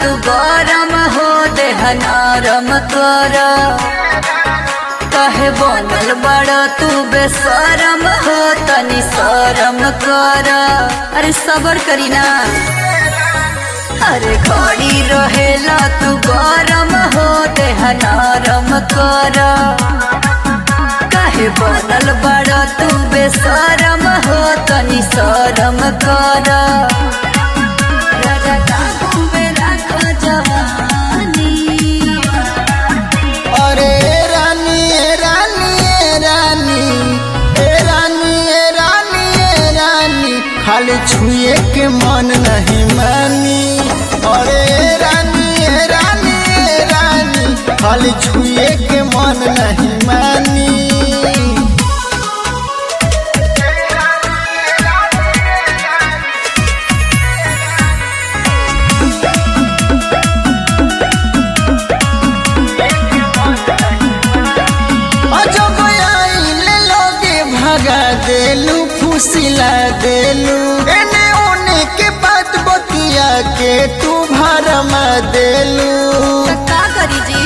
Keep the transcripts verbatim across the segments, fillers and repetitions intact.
तू गरम हो देह नरम कर कहे बनल बड़ा तू बेशरम हो तनी शरम कर। अरे सबर करी ना अरे घड़ी रहेला तू गरम हो देह नरम कर कहे बनल बड़ा तू बेशरम हो तनी शरम कर। अरे रानी रानी रानी ए रानी ए रानी ए रानी खाली छुए के मन नहीं मानी। अरे रानी रानी रानी खाली छुए के मन नहीं मानी। अजब आइले लोगे भगा देलू फुसिला देलू एने ओने के बात बतिया के तू भरमा देलू। का करी जी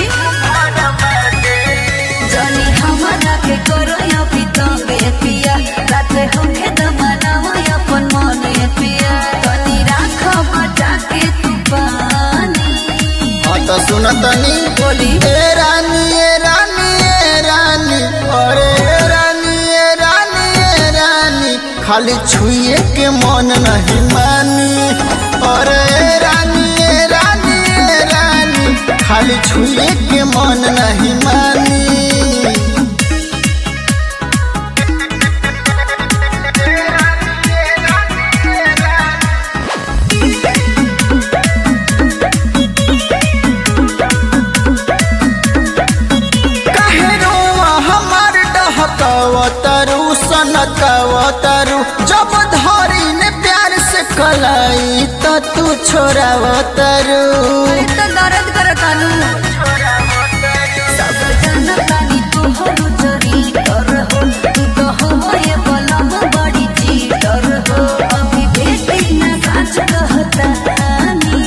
जानी हमरा के करो या पितंगे पिया राते होके दमना हो अपन मन पिया तनी राख बचा के तू पानी। हाँ तो सुनतनी बोली ए रानी ए रानी ए रानी अरे ए रानी ए रानी ए रानी खाली छुए के मन नहीं मानी। अरे ए रानी ए रानी ए रानी खाली छुए के मन नहीं मानी। कवतरू सनकवतरू जब धरी ने प्यार से कलाई तो तू छोड़ावतरू। तो दर्द करतानु सब जनतानी तू हो चोरी कर हो तू तो हो ये बलम बड़ी चीटर हो अभी बेटी ना सच कहतानी।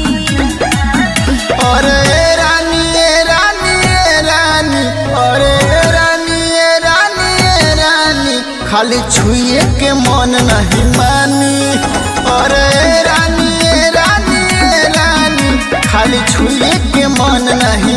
अरे रानी ए रानी ए रानी अरे रानी ए रानी ए रानी खाली छुए के मन नहीं मानी। अरे रानी ए रानी ए रानी खाली छुए के मन नहीं